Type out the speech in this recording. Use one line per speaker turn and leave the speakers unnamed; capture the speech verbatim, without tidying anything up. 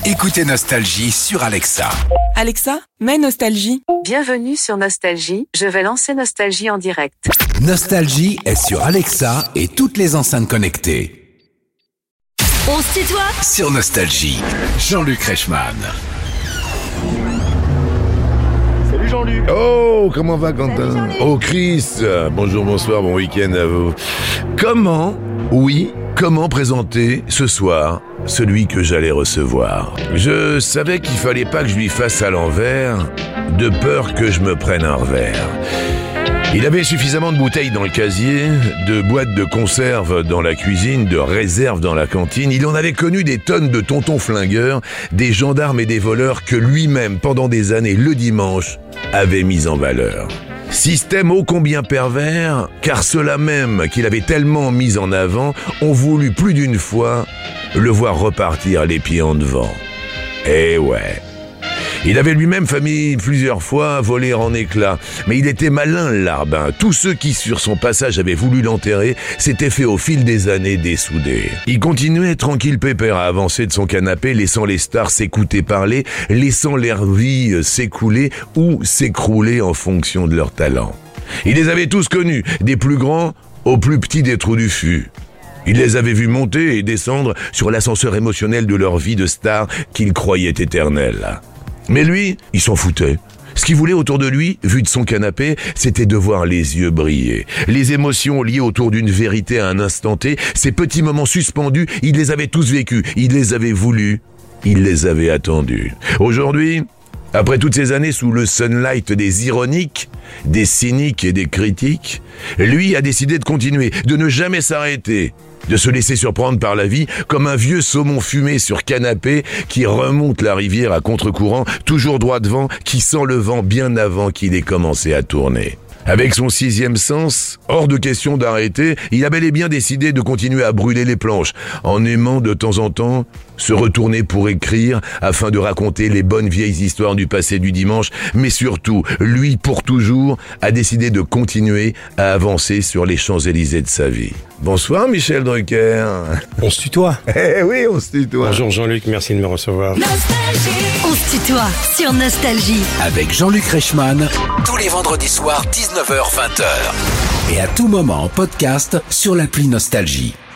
Écoutez Nostalgie sur Alexa.
Alexa, mets Nostalgie.
Bienvenue sur Nostalgie, je vais lancer Nostalgie en direct.
Nostalgie est sur Alexa et toutes les enceintes connectées.
On se tutoie
Sur Nostalgie, Jean-Luc Reichmann.
Salut Jean-Luc.
Oh, comment va Quentin? Oh Chris, bonjour, bonsoir, bon week-end à vous. Comment, oui, comment présenter ce soir celui que j'allais recevoir? Je savais qu'il fallait pas que je lui fasse à l'envers, de peur que je me prenne un revers. Il avait suffisamment de bouteilles dans le casier, de boîtes de conserve dans la cuisine, de réserves dans la cantine. Il en avait connu des tonnes de tontons flingueurs, des gendarmes et des voleurs que lui-même, pendant des années, le dimanche, avait mis en valeur. Système ô combien pervers, car ceux-là même qu'il avait tellement mis en avant ont voulu plus d'une fois le voir repartir les pieds en devant. Eh ouais. Il avait lui-même failli plusieurs fois voler en éclats, mais il était malin le larbin. Tous ceux qui, sur son passage, avaient voulu l'enterrer, s'étaient fait au fil des années dessouder. Il continuait tranquille pépère à avancer de son canapé, laissant les stars s'écouter parler, laissant leur vie s'écouler ou s'écrouler en fonction de leur talent. Il les avait tous connus, des plus grands aux plus petits des trous du fût. Il les avait vus monter et descendre sur l'ascenseur émotionnel de leur vie de star qu'ils croyaient éternelle. Mais lui, il s'en foutait. Ce qu'il voulait autour de lui, vu de son canapé, c'était de voir les yeux briller. Les émotions liées autour d'une vérité à un instant T, ces petits moments suspendus, il les avait tous vécus, il les avait voulus, il les avait attendus. Aujourd'hui, après toutes ces années sous le sunlight des ironiques, des cyniques et des critiques, lui a décidé de continuer, de ne jamais s'arrêter, de se laisser surprendre par la vie comme un vieux saumon fumé sur canapé qui remonte la rivière à contre-courant, toujours droit devant, qui sent le vent bien avant qu'il ait commencé à tourner. Avec son sixième sens, hors de question d'arrêter, il a bel et bien décidé de continuer à brûler les planches, en aimant de temps en temps se retourner pour écrire afin de raconter les bonnes vieilles histoires du passé du dimanche, mais surtout, lui, pour toujours, a décidé de continuer à avancer sur les Champs-Élysées de sa vie. Bonsoir Michel Drucker.
On se tutoie.
Eh oui, on se tutoie.
Bonjour Jean-Luc, merci de me recevoir.
On se tutoie sur Nostalgie.
Avec Jean-Luc Reichmann, tous les vendredis soirs, dix-neuf heures vingt. Et à tout moment en podcast sur l'appli Nostalgie.